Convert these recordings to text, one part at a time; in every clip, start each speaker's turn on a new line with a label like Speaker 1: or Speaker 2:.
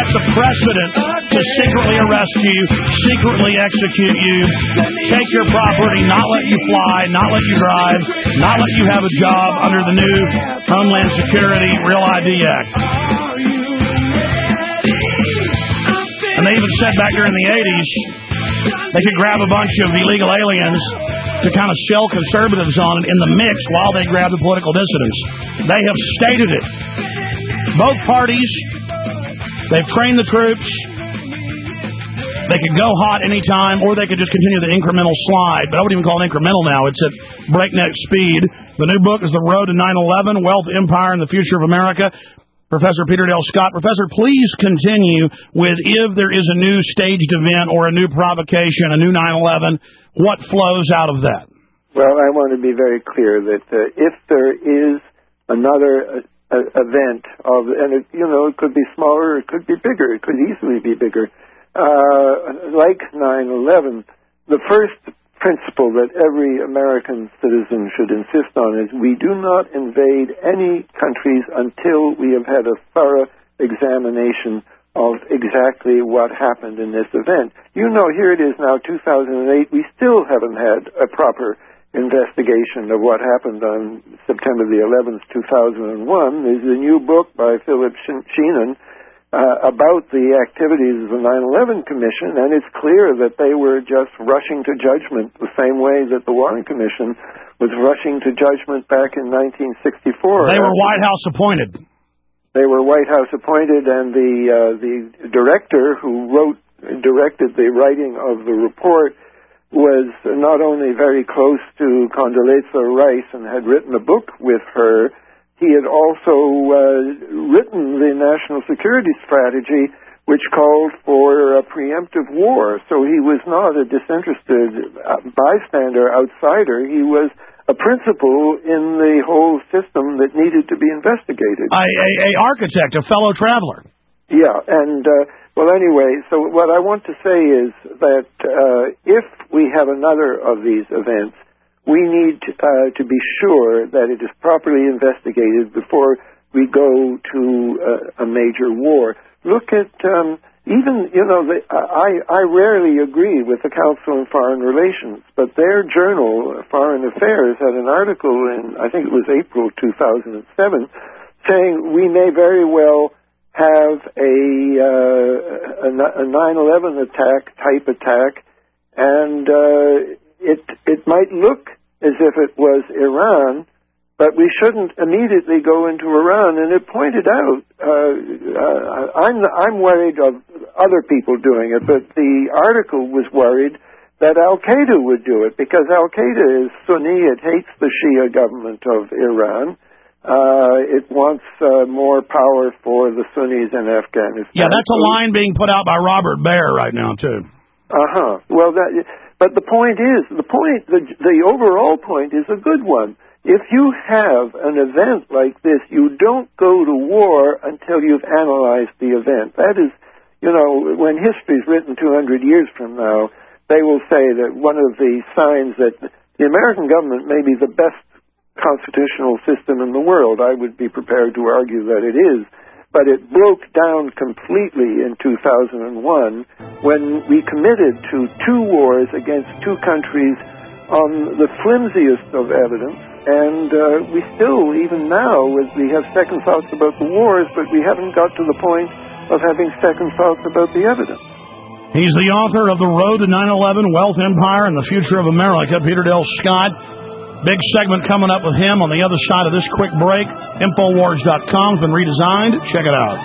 Speaker 1: the precedent to secretly arrest you, secretly execute you, take your property, not let you fly, not let you drive, not let you have a job under the new Homeland Security Real ID Act. And they even said back during the 80s they could grab a bunch of illegal aliens to kind of shell conservatives on it in the mix while they grab the political dissidents. They have stated it. Both parties, they've trained the troops. They could go hot anytime, or they could just continue the incremental slide. But I wouldn't even call it incremental now. It's at breakneck speed. The new book is The Road to 9/11, Wealth, Empire, and the Future of America. Professor Peter Dale Scott. Professor, please continue with if there is a new staged event or a new provocation, a new 9/11, what flows out of that?
Speaker 2: Well, I want to be very clear that if there is another event and it could be smaller, it could be bigger, it could easily be bigger, like 9/11, the first principle that every American citizen should insist on is we do not invade any countries until we have had a thorough examination of exactly what happened in this event. You know, here it is now, 2008, we still haven't had a proper investigation of what happened on September the 11th, 2001. There's a new book by Philip Sheenan about the activities of the 9/11 Commission, and it's clear that they were just rushing to judgment the same way that the Warren Commission was rushing to judgment back in 1964.
Speaker 1: They were White House appointed.
Speaker 2: They were White House appointed, and the director who directed the writing of the report was not only very close to Condoleezza Rice and had written a book with her, he had also written the national security strategy, which called for a preemptive war. So he was not a disinterested bystander, outsider. He was a principal in the whole system that needed to be investigated.
Speaker 1: A architect, a fellow traveler.
Speaker 2: Yeah, and, well, anyway, so what I want to say is that if we have another of these events, we need to be sure that it is properly investigated before we go to a major war. Look at I rarely agree with the Council on Foreign Relations, but their journal, Foreign Affairs, had an article in, I think it was April 2007, saying we may very well have a 9/11 type attack, and it might look as if it was Iran, but we shouldn't immediately go into Iran. And it pointed out, I'm worried of other people doing it, but the article was worried that Al-Qaeda would do it, because Al-Qaeda is Sunni, it hates the Shia government of Iran. It wants more power for the Sunnis in Afghanistan.
Speaker 1: Yeah, that's a line being put out by Robert Baer right now, too.
Speaker 2: Well, but the overall point is a good one. If you have an event like this, you don't go to war until you've analyzed the event. That is, when history is written 200 years from now, they will say that one of the signs that the American government may be the best constitutional system in the world. I would be prepared to argue that it is. But it broke down completely in 2001 when we committed to 2 wars against 2 countries on the flimsiest of evidence. And we still, even now, we have second thoughts about the wars, but we haven't got to the point of having second thoughts about the evidence.
Speaker 1: He's the author of The Road to 9/11, Wealth, Empire, and the Future of America, Peter Dale Scott. Big segment coming up with him on the other side of this quick break. Infowars.com has been redesigned. Check it out.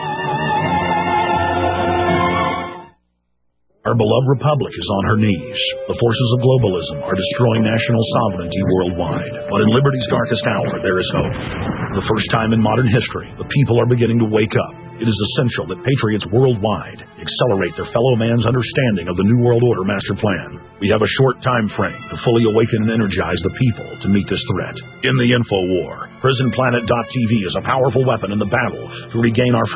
Speaker 3: Our beloved republic is on her knees. The forces of globalism are destroying national sovereignty worldwide. But in liberty's darkest hour, there is hope. For the first time in modern history, the people are beginning to wake up. It is essential that patriots worldwide accelerate their fellow man's understanding of the New World Order master plan. We have a short time frame to fully awaken and energize the people to meet this threat. In the Info War, PrisonPlanet.tv is a powerful weapon in the battle to regain our freedom.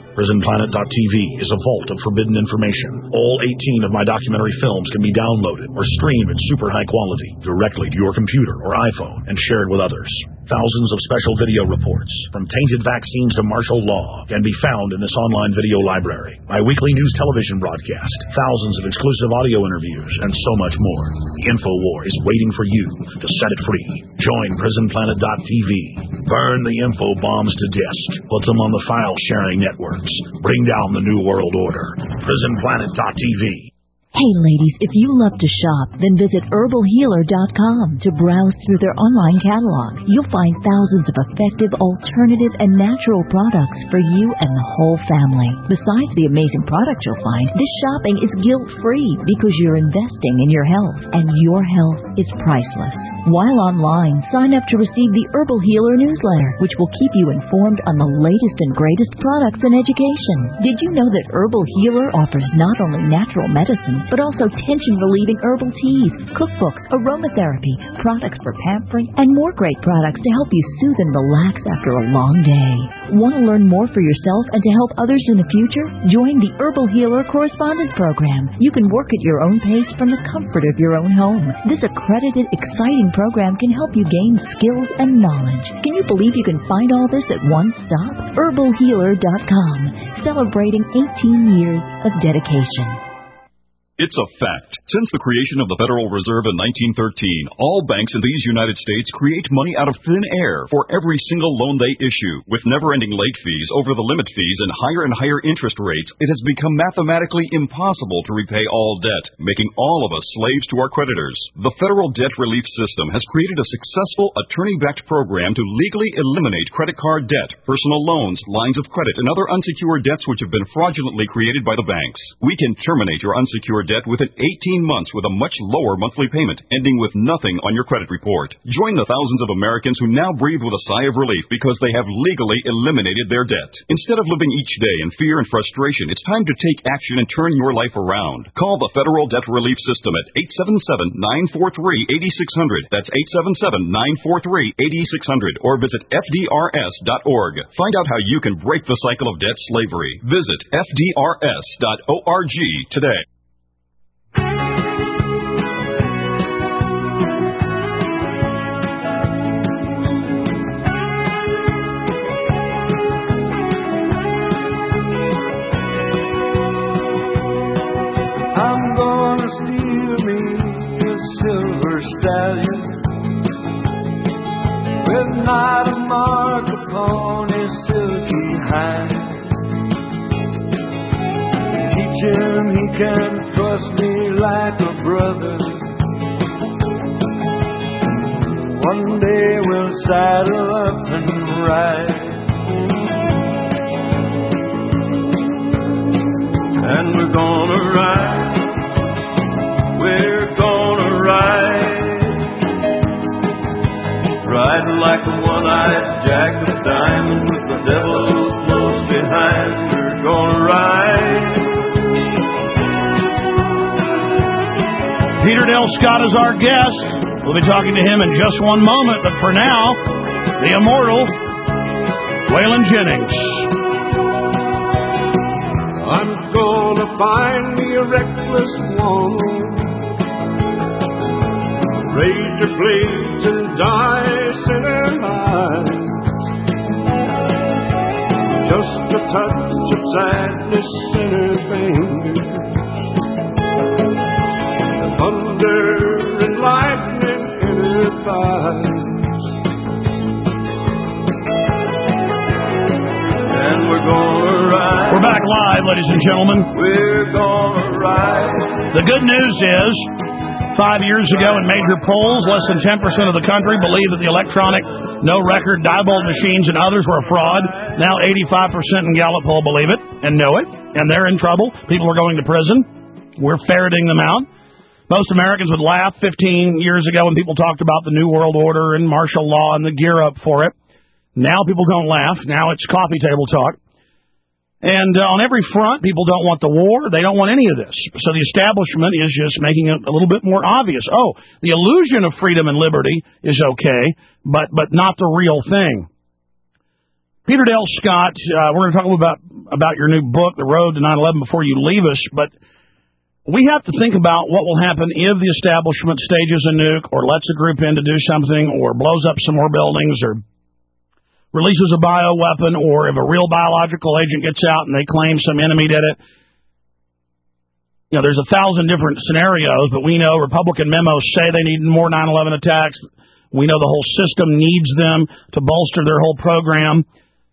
Speaker 3: PrisonPlanet.tv is a vault of forbidden information. All 18 of my documentary films can be downloaded or streamed in super high quality directly to your computer or iPhone and shared with others. Thousands of special video reports, from tainted vaccines to martial law, can be found in this online video library. My weekly news television broadcast, thousands of exclusive audio interviews, and so much more. The InfoWar is waiting for you to set it free. Join PrisonPlanet.tv. Burn the info bombs to disk. Put them on the file-sharing networks. Bring down the New World Order. PrisonPlanet.tv.
Speaker 4: Hey ladies, if you love to shop, then visit HerbalHealer.com to browse through their online catalog. You'll find thousands of effective, alternative, and natural products for you and the whole family. Besides the amazing products you'll find, this shopping is guilt-free because you're investing in your health, and your health is priceless. While online, sign up to receive the Herbal Healer newsletter, which will keep you informed on the latest and greatest products and education. Did you know that Herbal Healer offers not only natural medicine, but also tension-relieving herbal teas, cookbooks, aromatherapy, products for pampering, and more great products to help you soothe and relax after a long day. Want to learn more for yourself and to help others in the future? Join the Herbal Healer Correspondence Program. You can work at your own pace from the comfort of your own home. This accredited, exciting program can help you gain skills and knowledge. Can you believe you can find all this at one stop? HerbalHealer.com, celebrating 18 years of dedication.
Speaker 5: It's a fact. Since the creation of the Federal Reserve in 1913, all banks in these United States create money out of thin air for every single loan they issue. With never-ending late fees, over-the-limit fees, and higher interest rates, it has become mathematically impossible to repay all debt, making all of us slaves to our creditors. The Federal Debt Relief System has created a successful attorney-backed program to legally eliminate credit card debt, personal loans, lines of credit, and other unsecured debts which have been fraudulently created by the banks. We can terminate your unsecured debt within 18 months with a much lower monthly payment, ending with nothing on your credit report. Join the thousands of Americans who now breathe with a sigh of relief because they have legally eliminated their debt. Instead of living each day in fear and frustration, it's time to take action and turn your life around. Call the Federal Debt Relief System at 877-943-8600. That's 877-943-8600. Or visit FDRS.org. Find out how you can break the cycle of debt slavery. Visit FDRS.org today.
Speaker 6: I'm gonna steal me a silver stallion with not a mark upon his silky hide. Teach him he can trust me like a brother. One day we'll saddle up and ride. And we're gonna ride. We're gonna ride. Ride like a one-eyed jack of diamond with the devil close behind. We're gonna ride.
Speaker 1: Peter Dale Scott is our guest. We'll be talking to him in just one moment, but for now, the immortal Waylon Jennings.
Speaker 6: I'm gonna find me a reckless woman, raise her blades and dice in her eyes. Just a touch of sadness in her fingers, thunder and lightning in her thighs. And we're gonna ride.
Speaker 1: We're back live, ladies and gentlemen.
Speaker 6: We're gonna ride.
Speaker 1: The good news is, 5 years ago in major polls, less than 10% of the country believed that the electronic no-record Diebold machines and others were a fraud. Now 85% in Gallup poll believe it and know it, and they're in trouble. People are going to prison. We're ferreting them out. Most Americans would laugh 15 years ago when people talked about the New World Order and martial law and the gear up for it. Now people don't laugh. Now it's coffee table talk. And on every front, people don't want the war. They don't want any of this. So the establishment is just making it a little bit more obvious. Oh, the illusion of freedom and liberty is okay, but not the real thing. Peter Dale Scott, we're going to talk about your new book, The Road to 9/11, before you leave us, but we have to think about what will happen if the establishment stages a nuke or lets a group in to do something or blows up some more buildings or releases a bioweapon, or if a real biological agent gets out and they claim some enemy did it. You know, there's 1,000 different scenarios, but we know Republican memos say they need more 9/11 attacks. We know the whole system needs them to bolster their whole program.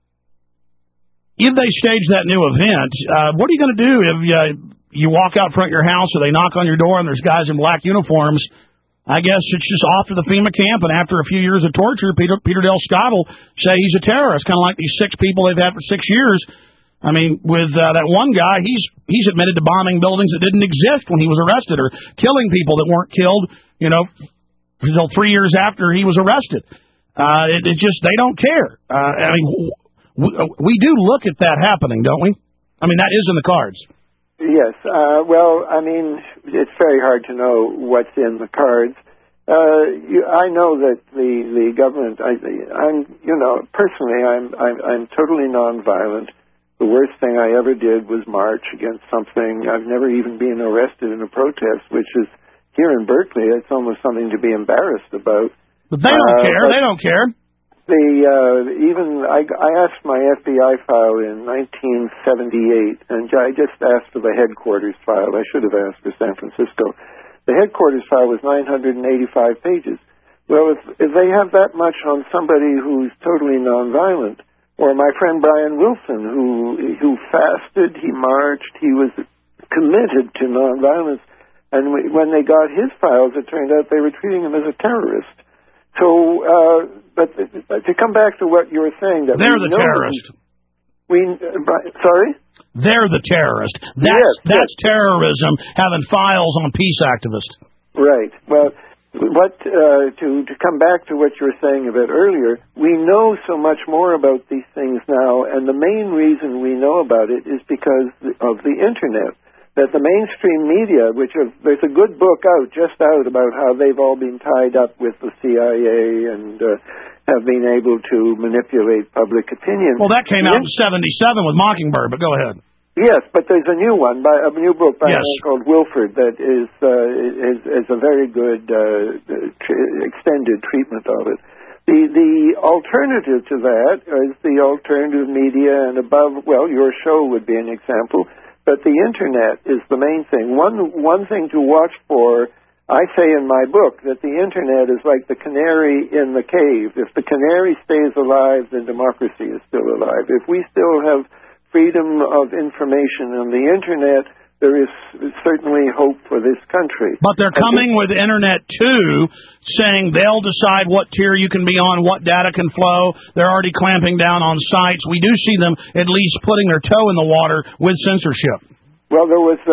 Speaker 1: If they stage that new event, what are you going to do if you walk out front of your house or they knock on your door and there's guys in black uniforms? I guess it's just off to the FEMA camp, and after a few years of torture, Peter Dale Scott will say he's a terrorist, kind of like these 6 people they've had for 6 years. I mean, with that one guy, he's admitted to bombing buildings that didn't exist when he was arrested, or killing people that weren't killed, you know, until 3 years after he was arrested. It just, they don't care. I mean, we do look at that happening, don't we? I mean, that is in the cards.
Speaker 2: Yes. Well, I mean, it's very hard to know what's in the cards. I know that the government. Personally, I'm totally nonviolent. The worst thing I ever did was march against something. I've never even been arrested in a protest, which is here in Berkeley. It's almost something to be embarrassed about.
Speaker 1: But they don't care. They don't care.
Speaker 2: I asked my FBI file in 1978, and I just asked for the headquarters file. I should have asked for San Francisco. The headquarters file was 985 pages. Well, if they have that much on somebody who's totally nonviolent, or my friend Brian Wilson, who fasted, he marched, he was committed to nonviolence, and when they got his files, it turned out they were treating him as a terrorist. So, but to come back to what you were saying, that
Speaker 1: they're the terrorist.
Speaker 2: Sorry?
Speaker 1: They're the terrorist. That's terrorism, having files on peace activists.
Speaker 2: Right. Well, to come back to what you were saying a bit earlier, we know so much more about these things now, and the main reason we know about it is because of the Internet. That the mainstream media, there's a good book just out about how they've all been tied up with the CIA and have been able to manipulate public opinion.
Speaker 1: Well, that came out in 1977 with Mockingbird, but go ahead.
Speaker 2: Yes, but there's a new one, a new book by a man called Wilford that is a very good extended treatment of it. The alternative to that is the alternative media, and your show would be an example. But the Internet is the main thing. One thing to watch for, I say in my book, that the Internet is like the canary in the cave. If the canary stays alive, then democracy is still alive. If we still have freedom of information on the Internet, there is certainly hope for this country.
Speaker 1: But they're coming with Internet 2, saying they'll decide what tier you can be on, what data can flow. They're already clamping down on sites. We do see them at least putting their toe in the water with censorship.
Speaker 2: Well, there was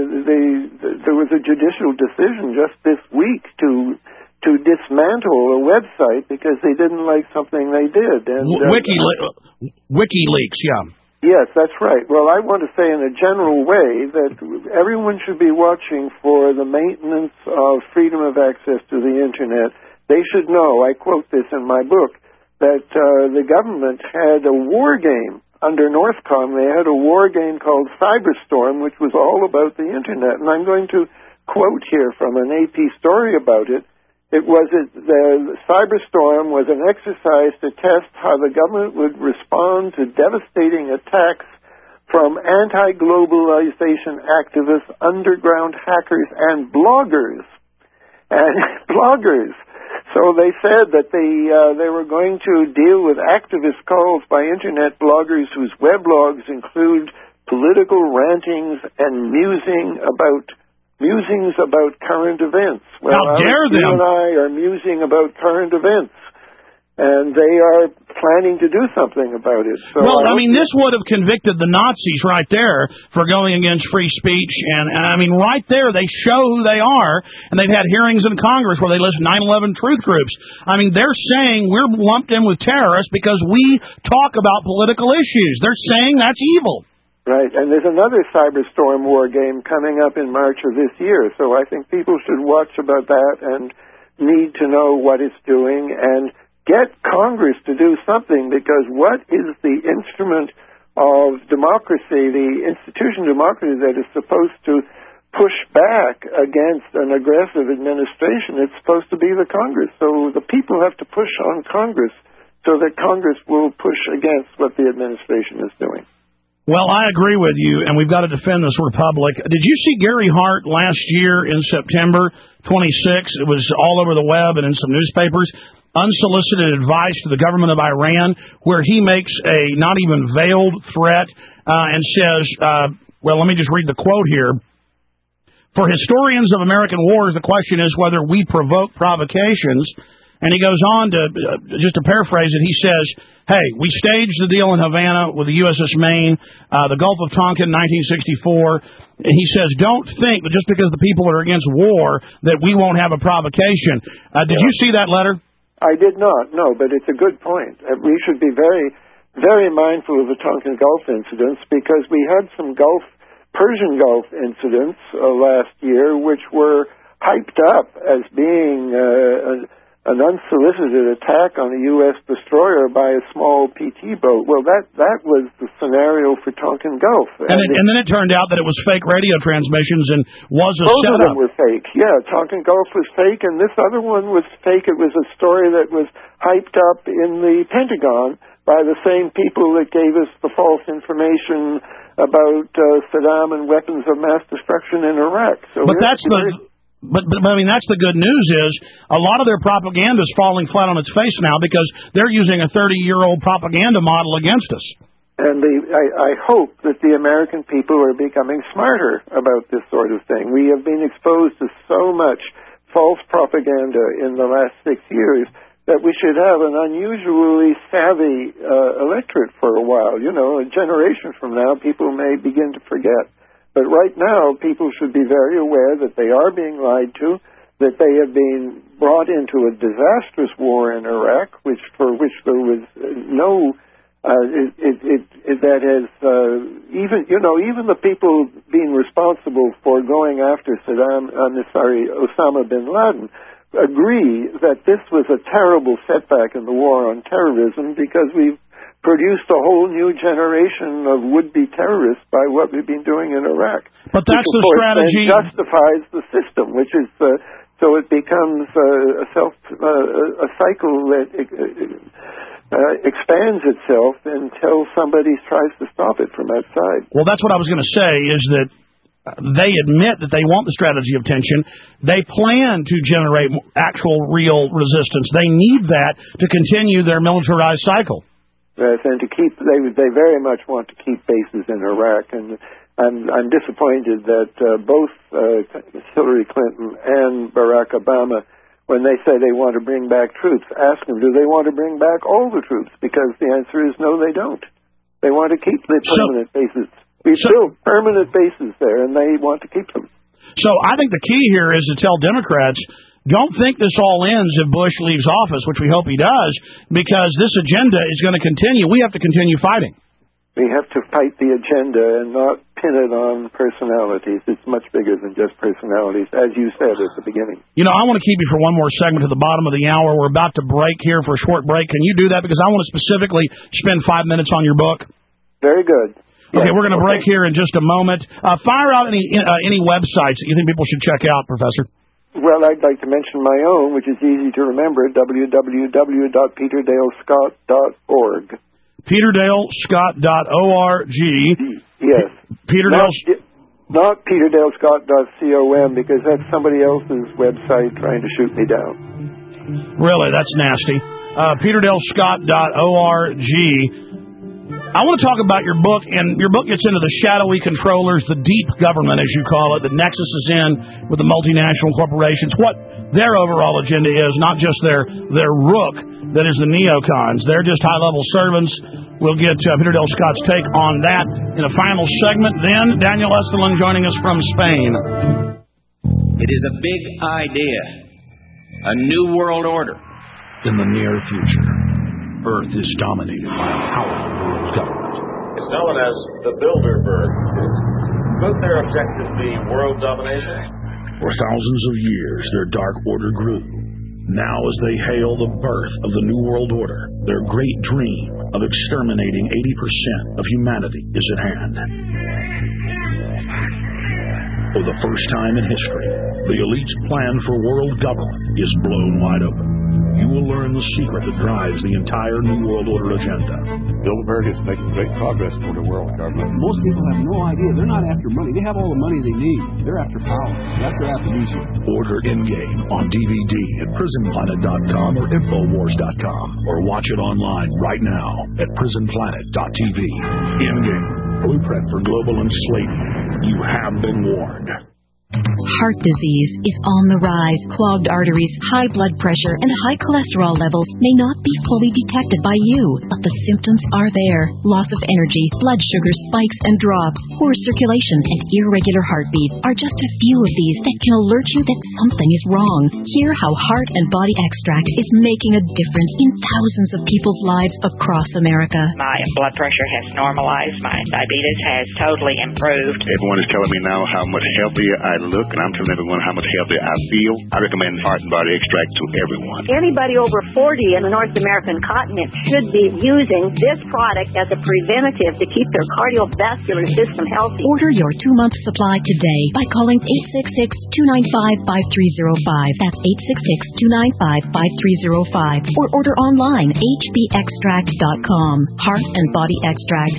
Speaker 2: a judicial decision just this week to dismantle a website because they didn't like something they did. And
Speaker 1: WikiLeaks, yeah.
Speaker 2: Yes, that's right. Well, I want to say in a general way that everyone should be watching for the maintenance of freedom of access to the Internet. They should know, I quote this in my book, that the government had a war game under Northcom. They had a war game called Cyberstorm, which was all about the Internet. And I'm going to quote here from an AP story about it. The Cyberstorm was an exercise to test how the government would respond to devastating attacks from anti-globalization activists, underground hackers, and bloggers. So they said that they were going to deal with activist calls by Internet bloggers whose weblogs include political rantings and musings about current events. Well,
Speaker 1: how dare them!
Speaker 2: You and I are musing about current events, and they are planning to do something about it. So
Speaker 1: this would have convicted the Nazis right there for going against free speech, and I mean, right there, they show who they are, and they've had hearings in Congress where they list 9/11 truth groups. I mean, they're saying we're lumped in with terrorists because we talk about political issues. They're saying that's evil.
Speaker 2: Right, and there's another Cyberstorm war game coming up in March of this year, so I think people should watch about that and need to know what it's doing and get Congress to do something, because what is the instrument of democracy, the institution of democracy that is supposed to push back against an aggressive administration? It's supposed to be the Congress. So the people have to push on Congress so that Congress will push against what the administration is doing.
Speaker 1: Well, I agree with you, and we've got to defend this republic. Did you see Gary Hart last year in September 26th? It was all over the web and in some newspapers. Unsolicited advice to the government of Iran, where he makes a not even veiled threat and says, well, let me just read the quote here. For historians of American wars, the question is whether we provoke provocations. And he goes on to, just to paraphrase it, he says, hey, we staged the deal in Havana with the USS Maine, the Gulf of Tonkin in 1964. And he says, don't think that just because the people are against war that we won't have a provocation. Did you see that letter?
Speaker 2: I did not, no, but it's a good point. We should be very, very mindful of the Tonkin Gulf incidents, because we had some Persian Gulf incidents last year which were hyped up as being an unsolicited attack on a U.S. destroyer by a small PT boat. Well, that was the scenario for Tonkin Gulf.
Speaker 1: And then it turned out that it was fake radio transmissions and was a
Speaker 2: both
Speaker 1: setup.
Speaker 2: of them were fake. Yeah, Tonkin Gulf was fake, and this other one was fake. It was a story that was hyped up in the Pentagon by the same people that gave us the false information about Saddam and weapons of mass destruction in Iraq. So
Speaker 1: But I mean, that's the good news is a lot of their propaganda is falling flat on its face now because they're using a 30-year-old propaganda model against us.
Speaker 2: And I hope that the American people are becoming smarter about this sort of thing. We have been exposed to so much false propaganda in the last 6 years that we should have an unusually savvy electorate for a while. You know, a generation from now, people may begin to forget. But right now, people should be very aware that they are being lied to, that they have been brought into a disastrous war in Iraq, for which there was no, that has, even the people being responsible for going after Osama bin Laden agree that this was a terrible setback in the war on terrorism, because we've produced a whole new generation of would-be terrorists by what we've been doing in Iraq.
Speaker 1: But that's the strategy.
Speaker 2: Then justifies the system, which is so it becomes a cycle that expands itself until somebody tries to stop it from outside.
Speaker 1: Well, that's what I was going to say. Is that they admit that they want the strategy of tension. They plan to generate actual, real resistance. They need that to continue their militarized cycle.
Speaker 2: Yes, and they very much want to keep bases in Iraq, and I'm disappointed that both Hillary Clinton and Barack Obama, when they say they want to bring back troops, ask them, do they want to bring back all the troops? Because the answer is no, they don't. They want to keep the permanent bases. We've built permanent bases there, and they want to keep them.
Speaker 1: So I think the key here is to tell Democrats, don't think this all ends if Bush leaves office, which we hope he does, because this agenda is going to continue. We have to continue fighting.
Speaker 2: We have to fight the agenda and not pin it on personalities. It's much bigger than just personalities, as you said at the beginning. You know,
Speaker 1: I want to keep you for one more segment to the bottom of the hour. We're about to break here for a short break. Can you do that? Because I want to specifically spend 5 minutes on your book.
Speaker 2: Very good.
Speaker 1: Okay, we're going to break here in just a moment. Fire out any websites that you think people should check out, Professor.
Speaker 2: Well, I'd like to mention my own, which is easy to remember, www.peterdalescott.org.
Speaker 1: PeterDaleScott.org.
Speaker 2: Yes. Not PeterDaleScott.com, because that's somebody else's website trying to shoot me down.
Speaker 1: Really? That's nasty. PeterDaleScott.org. I want to talk about your book, and your book gets into the shadowy controllers, the deep government, as you call it, the nexus is in with the multinational corporations, what their overall agenda is, not just their rook, that is the neocons. They're just high-level servants. We'll get Peter Dale Scott's take on that in a final segment. Then Daniel Estelin joining us from Spain.
Speaker 7: It is a big idea, a new world order.
Speaker 3: In the near future, Earth is dominated by a powerful world government.
Speaker 8: It's known as the Bilderberg Group. Could their objective be world domination?
Speaker 3: For thousands of years, their dark order grew. Now as they hail the birth of the New World Order, their great dream of exterminating 80% of humanity is at hand. For the first time in history, the elite's plan for world government is blown wide open. You will learn the secret that drives the entire New World Order agenda.
Speaker 9: Bilderberg is making great progress toward a world government. Most people have no idea. They're not after money. They have all the money they need. They're after power. That's their amnesia.
Speaker 3: Order Endgame on DVD at PrisonPlanet.com or Infowars.com, or watch it online right now at PrisonPlanet.tv. Endgame, blueprint for global enslavement. You have been warned.
Speaker 4: Heart disease is on the rise. Clogged arteries, high blood pressure, and high cholesterol levels may not be fully detected by you, but the symptoms are there. Loss of energy, blood sugar spikes and drops, poor circulation, and irregular heartbeat are just a few of these that can alert you that something is wrong. Hear how Heart and Body Extract is making a difference in thousands of people's lives across America.
Speaker 10: My blood pressure has normalized. My diabetes has totally improved.
Speaker 11: Everyone is telling me now how much healthier I look, and I'm telling everyone how much healthier I feel. I recommend Heart and Body Extract to everyone.
Speaker 12: Anybody over 40 in the North American continent should be using this product as a preventative to keep their cardiovascular system healthy.
Speaker 4: Order your 2-month supply today by calling 866-295-5305. That's 866-295-5305. Or order online, hbextract.com. Heart and Body Extract,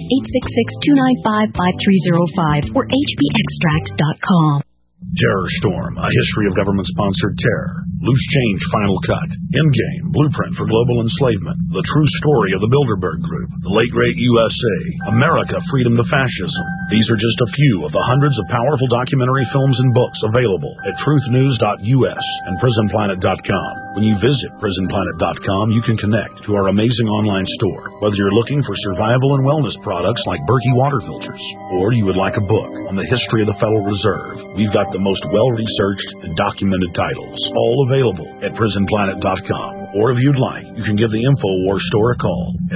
Speaker 4: 866-295-5305 or hbextract.com.
Speaker 3: Terror Storm, a history of government-sponsored terror. Loose Change Final Cut. Endgame, blueprint for global enslavement. The true story of the Bilderberg Group. The late great USA. America, freedom to fascism. These are just a few of the hundreds of powerful documentary films and books available at truthnews.us and prisonplanet.com. When you visit prisonplanet.com, you can connect to our amazing online store. Whether you're looking for survival and wellness products like Berkey water filters, or you would like a book on the history of the Federal Reserve, we've got the most well-researched and documented titles, all available at prisonplanet.com. Or if you'd like, you can give the InfoWars store a call at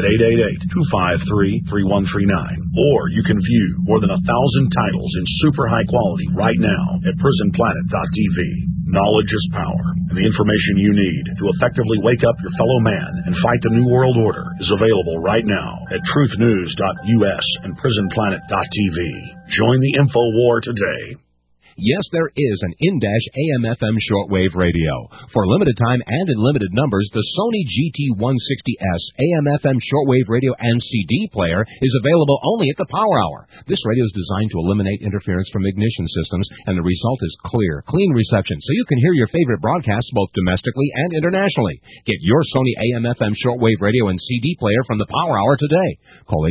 Speaker 3: 888-253-3139. Or you can view more than 1,000 titles in super high quality right now at prisonplanet.tv. Knowledge is power, and the information you need to effectively wake up your fellow man and fight the New World Order is available right now at truthnews.us and prisonplanet.tv. Join the Info War today.
Speaker 13: Yes, there is an in-dash AM/FM shortwave radio. For limited time and in limited numbers, the Sony GT160S AM/FM shortwave radio and CD player is available only at the Power Hour. This radio is designed to eliminate interference from ignition systems, and the result is clear, clean reception, so you can hear your favorite broadcasts both domestically and internationally. Get your Sony AM/FM shortwave radio and CD player from the Power Hour today. Call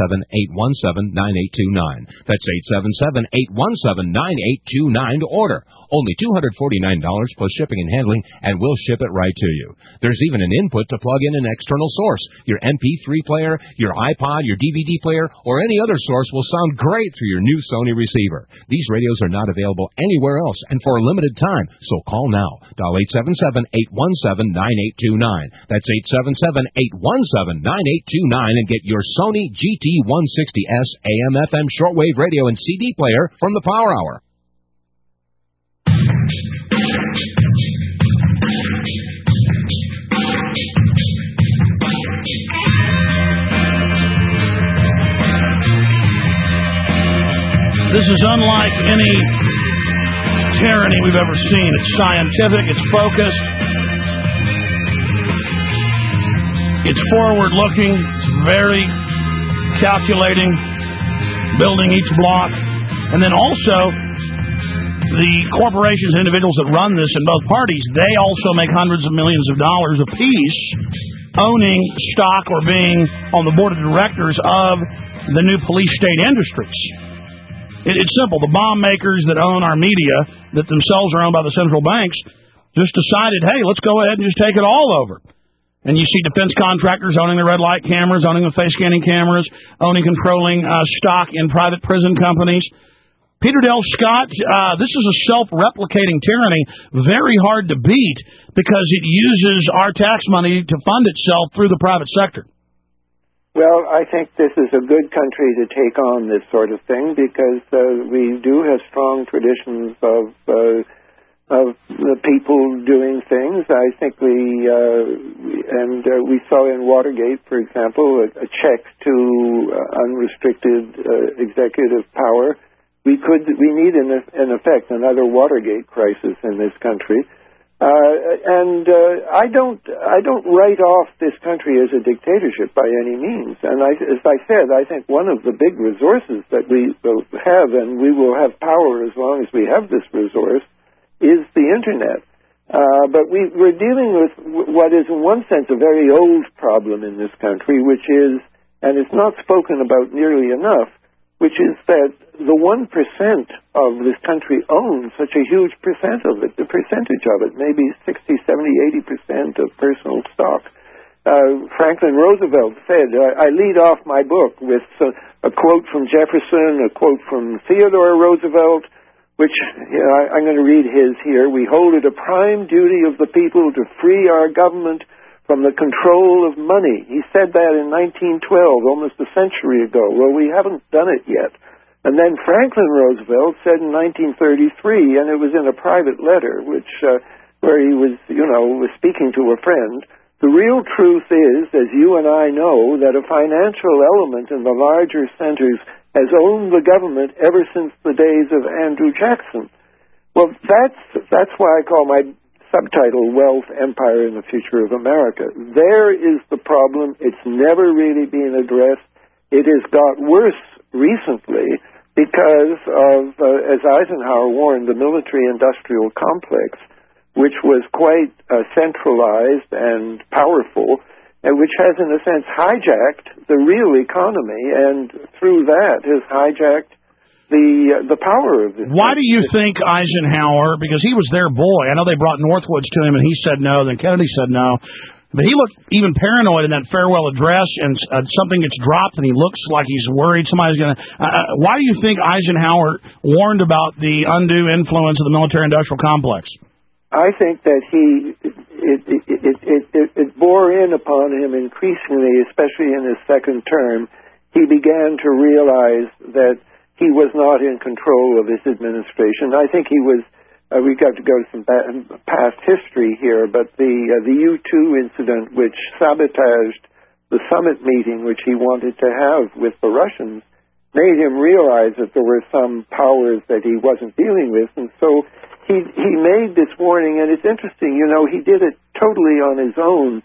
Speaker 13: 877-817-9829. That's 877-817-9829. to order. Only $249 plus shipping and handling, and we'll ship it right to you. There's even an input to plug in an external source. Your MP3 player, your iPod, your DVD player, or any other source will sound great through your new Sony receiver. These radios are not available anywhere else and for a limited time, so call now. Dial 877-817-9829. That's 877-817-9829 and get your Sony GT160S AM/FM shortwave radio and CD player from the Power Hour.
Speaker 1: This is unlike any tyranny we've ever seen. It's scientific, it's focused, it's forward-looking, it's very calculating, building each block, and then also the corporations and individuals that run this in both parties, they also make hundreds of millions of dollars apiece owning stock or being on the board of directors of the new police state industries. It's simple. The bomb makers that own our media, that themselves are owned by the central banks, just decided, hey, let's go ahead and just take it all over. And you see defense contractors owning the red light cameras, owning the face scanning cameras, controlling stock in private prison companies. Peter Dale Scott, this is a self-replicating tyranny, very hard to beat because it uses our tax money to fund itself through the private sector.
Speaker 2: Well, I think this is a good country to take on this sort of thing because we do have strong traditions of of the people doing things. I think we saw in Watergate, for example, a check to unrestricted executive power. We need, in effect, another Watergate crisis in this country. I don't write off this country as a dictatorship by any means. And as I said, I think one of the big resources that we will have, and we will have power as long as we have this resource, is the Internet. But we're dealing with what is, in one sense, a very old problem in this country, which is, and it's not spoken about nearly enough, which is that the 1% of this country owns such a huge percent of it, the percentage of it, maybe 60, 70, 80% of personal stock. Franklin Roosevelt said, I lead off my book with a quote from Jefferson, a quote from Theodore Roosevelt, which I'm going to read his here. We hold it a prime duty of the people to free our government from the control of money. He said that in 1912, almost a century ago. Well, we haven't done it yet. And then Franklin Roosevelt said in 1933, and it was in a private letter, where he was speaking to a friend, the real truth is, as you and I know, that a financial element in the larger centers has owned the government ever since the days of Andrew Jackson. Well, that's why I call my subtitle Wealth, Empire, and the Future of America. There is the problem. It's never really been addressed. It has got worse recently because of, as Eisenhower warned, the military-industrial complex, which was quite centralized and powerful, and which has, in a sense, hijacked the real economy, and through that has hijacked the power of this.
Speaker 1: Why do you think Eisenhower, because he was their boy, I know they brought Northwoods to him and he said no, then Kennedy said no, but he looked even paranoid in that farewell address, and something gets dropped and he looks like he's worried somebody's going to... why do you think Eisenhower warned about the undue influence of the military-industrial complex?
Speaker 2: I think that it bore in upon him increasingly, especially in his second term. He began to realize that he was not in control of his administration. I think he was, we've got to go to some past history here, but the U-2 incident, which sabotaged the summit meeting which he wanted to have with the Russians, made him realize that there were some powers that he wasn't dealing with, and so he made this warning, and it's interesting, he did it totally on his own.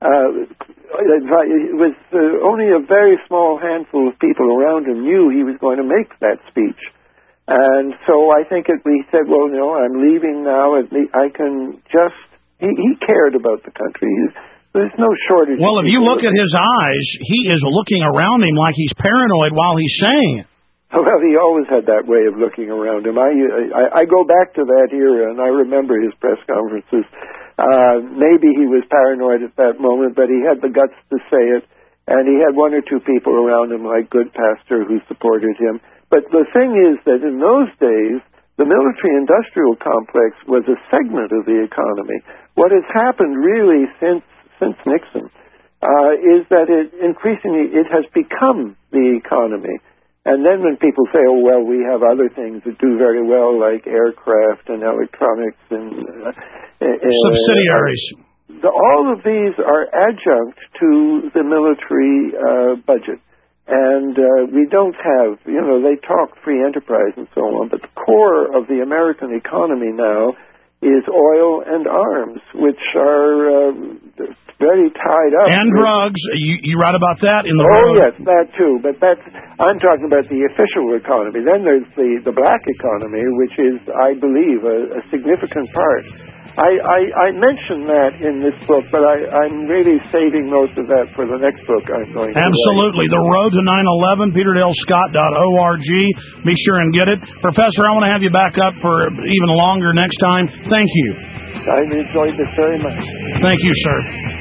Speaker 2: It was only a very small handful of people around him knew he was going to make that speech. And so I think he said, well, no, I'm leaving now. I can just... He cared about the country. There's no shortage.
Speaker 1: Well, if you look at his eyes, he is looking around him like he's paranoid while he's saying it.
Speaker 2: Well, he always had that way of looking around him. I go back to that era, and I remember his press conferences. Maybe he was paranoid at that moment, but he had the guts to say it, and he had one or two people around him, like Goodpaster, who supported him. But the thing is that in those days, the military-industrial complex was a segment of the economy. What has happened really since Nixon is that it has become the economy. And then when people say, oh, well, we have other things that do very well, like aircraft and electronics and...
Speaker 1: subsidiaries.
Speaker 2: All of these are adjunct to the military budget. And we don't have, they talk free enterprise and so on, but the core of the American economy now is oil and arms, which are very tied up.
Speaker 1: And drugs. You write about that in the...
Speaker 2: Oh, yes, that too. But I'm talking about the official economy. Then there's the black economy, which is, I believe, a significant part. I mentioned that in this book, but I'm really saving most of that for the next book I'm going to
Speaker 1: Absolutely.
Speaker 2: write.
Speaker 1: The Road to 9/11, PeterDaleScott.org. Be sure and get it. Professor, I want to have you back up for even longer next time. Thank you.
Speaker 2: I've enjoyed this very much.
Speaker 1: Thank you, sir.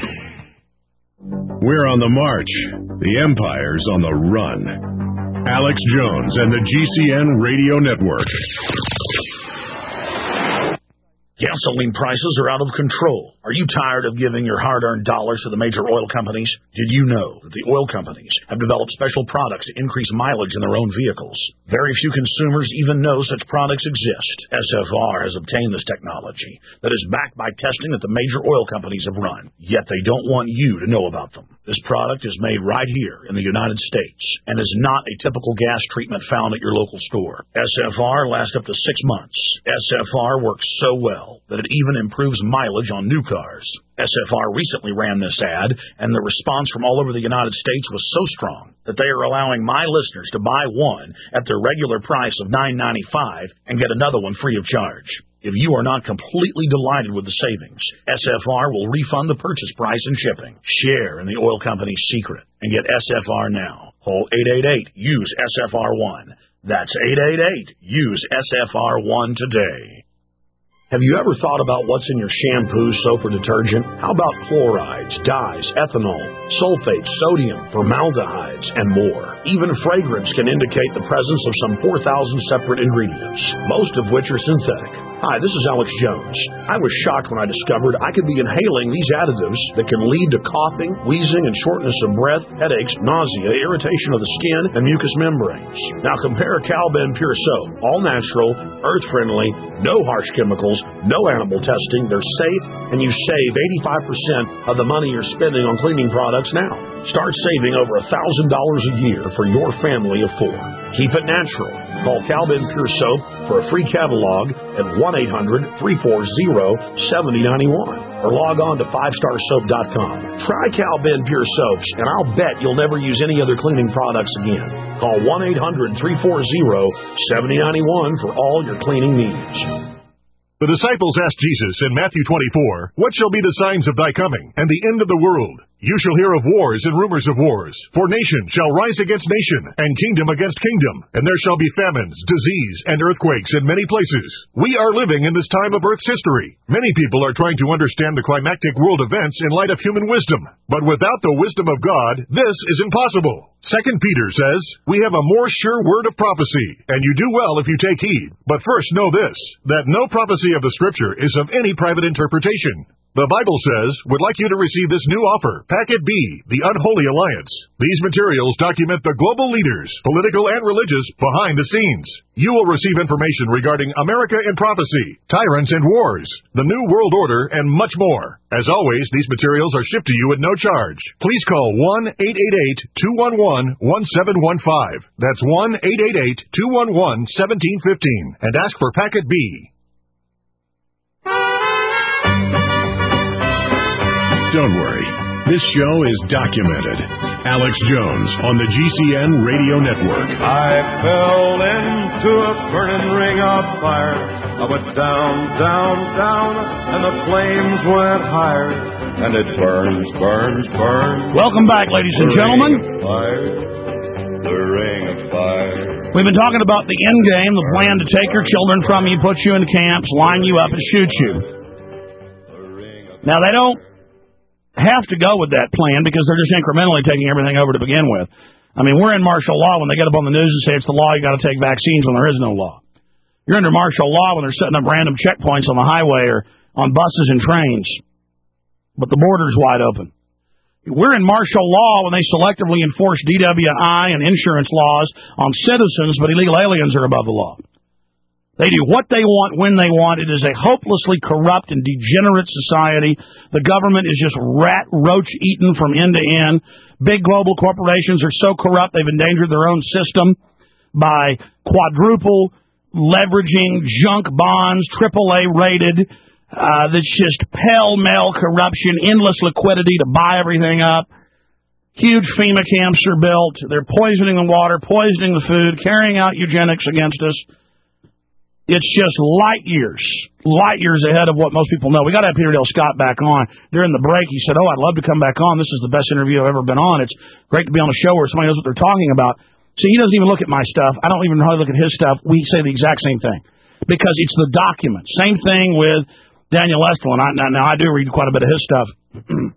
Speaker 14: We're on the march. The Empire's on the run. Alex Jones and the GCN Radio Network.
Speaker 3: Gasoline prices are out of control. Are you tired of giving your hard-earned dollars to the major oil companies? Did you know that the oil companies have developed special products to increase mileage in their own vehicles? Very few consumers even know such products exist. SFR has obtained this technology that is backed by testing that the major oil companies have run, yet they don't want you to know about them. This product is made right here in the United States and is not a typical gas treatment found at your local store. SFR lasts up to 6 months. SFR works so well that it even improves mileage on new cars. SFR recently ran this ad, and the response from all over the United States was so strong that they are allowing my listeners to buy one at their regular price of $9.95 and get another one free of charge. If you are not completely delighted with the savings, SFR will refund the purchase price and shipping. Share in the oil company's secret and get SFR now. Call 888-USE-SFR1. That's 888-USE-SFR1 today. Have you ever thought about what's in your shampoo, soap, or detergent? How about chlorides, dyes, ethanol, sulfates, sodium, formaldehydes, and more? Even fragrance can indicate the presence of some 4,000 separate ingredients, most of which are synthetic. Hi, this is Alex Jones. I was shocked when I discovered I could be inhaling these additives that can lead to coughing, wheezing, and shortness of breath, headaches, nausea, irritation of the skin, and mucous membranes. Now compare Calben Pure Soap. All natural, earth-friendly, no harsh chemicals, no animal testing. They're safe, and you save 85% of the money you're spending on cleaning products now. Start saving over $1,000 a year for your family of 4. Keep it natural. Call Calben Pure Soap for a free catalog at 1-800-340-7091 or log on to 5starsoap.com. Try Calben Pure Soaps, and I'll bet you'll never use any other cleaning products again. Call 1-800-340-7091 for all your cleaning needs.
Speaker 15: The disciples asked Jesus in Matthew 24, "What shall be the signs of thy coming and the end of the world? You shall hear of wars and rumors of wars. For nation shall rise against nation, and kingdom against kingdom. And there shall be famines, disease, and earthquakes in many places." We are living in this time of Earth's history. Many people are trying to understand the climactic world events in light of human wisdom. But without the wisdom of God, this is impossible. 2 Peter says, "We have a more sure word of prophecy, and you do well if you take heed. But first know this, that no prophecy of the Scripture is of any private interpretation." The Bible says, "Would like you to receive this new offer, Packet B, the Unholy Alliance." These materials document the global leaders, political and religious, behind the scenes. You will receive information regarding America in prophecy, tyrants and wars, the New World Order, and much more. As always, these materials are shipped to you at no charge. Please call 1-888-211-1715. That's 1-888-211-1715 and ask for Packet B.
Speaker 14: Don't worry. This show is documented. Alex Jones on the GCN Radio Network.
Speaker 6: I fell into a burning ring of fire. I went down, down, down, and the flames went higher. And it burns, burns, burns.
Speaker 1: Welcome back, ladies and gentlemen.
Speaker 6: The ring of fire.
Speaker 1: We've been talking about the end game, the plan to take your children from you, put you in camps, line you up, and shoot you. Now, they don't have to go with that plan because they're just incrementally taking everything over to begin with. I mean, we're in martial law when they get up on the news and say it's the law, you got to take vaccines when there is no law. You're under martial law when they're setting up random checkpoints on the highway or on buses and trains. But the border's wide open. We're in martial law when they selectively enforce DWI and insurance laws on citizens, but illegal aliens are above the law. They do what they want, when they want. It is a hopelessly corrupt and degenerate society. The government is just roach-eaten from end to end. Big global corporations are so corrupt they've endangered their own system by quadruple leveraging junk bonds, AAA rated. That's just pell-mell corruption, endless liquidity to buy everything up. Huge FEMA camps are built. They're poisoning the water, poisoning the food, carrying out eugenics against us. It's just light years ahead of what most people know. We got to have Peter Dale Scott back on. During the break, he said, I'd love to come back on. This is the best interview I've ever been on. It's great to be on a show where somebody knows what they're talking about. See, he doesn't even look at my stuff. I don't even know how to look at his stuff. We say the exact same thing because it's the document. Same thing with Daniel Estulin. Now, I do read quite a bit of his stuff.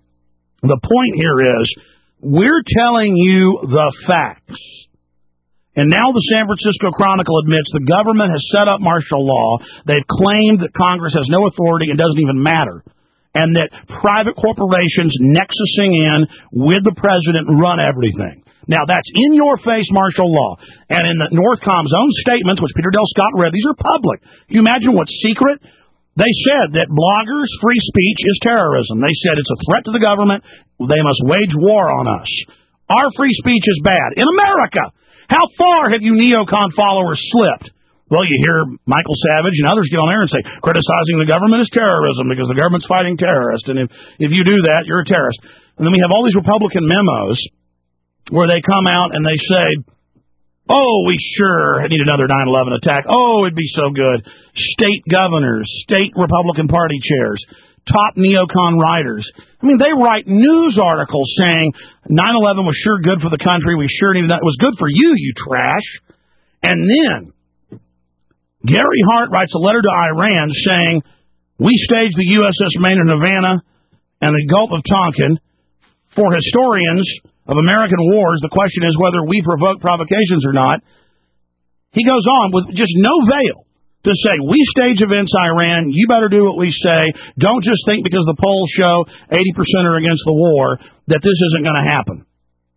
Speaker 1: The point here is we're telling you the facts. And now the San Francisco Chronicle admits the government has set up martial law. They've claimed that Congress has no authority and doesn't even matter, and that private corporations nexusing in with the president run everything. Now, that's in-your-face martial law. And in the Northcom's own statements, which Peter Del Scott read, these are public. Can you imagine what's secret? They said that bloggers' free speech is terrorism. They said it's a threat to the government. They must wage war on us. Our free speech is bad. In America, how far have you neocon followers slipped? Well, you hear Michael Savage and others get on there and say, criticizing the government is terrorism because the government's fighting terrorists. And if you do that, you're a terrorist. And then we have all these Republican memos where they come out and they say, oh, we sure need another 9/11 attack. Oh, it'd be so good. State governors, state Republican Party chairs, top neocon writers. I mean, they write news articles saying 9/11 was sure good for the country. We sure needed that. It was good for you, you trash. And then Gary Hart writes a letter to Iran saying, we staged the USS Maynard Havana and the Gulf of Tonkin. For historians of American wars, the question is whether we provoke provocations or not. He goes on with just no veil to say, we stage events, Iran, you better do what we say. Don't just think because the polls show 80% are against the war that this isn't going to happen.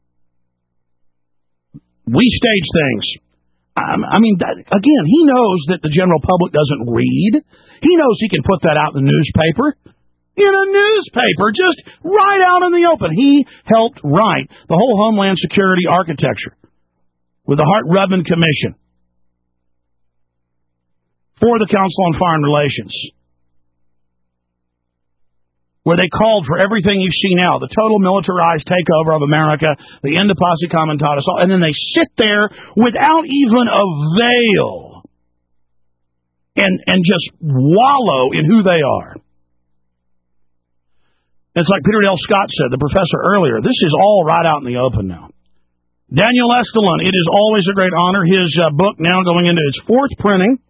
Speaker 1: We stage things. I mean, again, he knows that the general public doesn't read. He knows he can put that out in the newspaper. In a newspaper, just right out in the open. He helped write the whole Homeland Security architecture with the Hart-Rubin Commission for the Council on Foreign Relations, where they called for everything you see now, the total militarized takeover of America, the end of Posse Comitatus, and then they sit there without even a veil and just wallow in who they are. It's like Peter Del Scott said, the professor earlier, this is all right out in the open now. Daniel Estulin, it is always a great honor. His book now going into its fourth printing.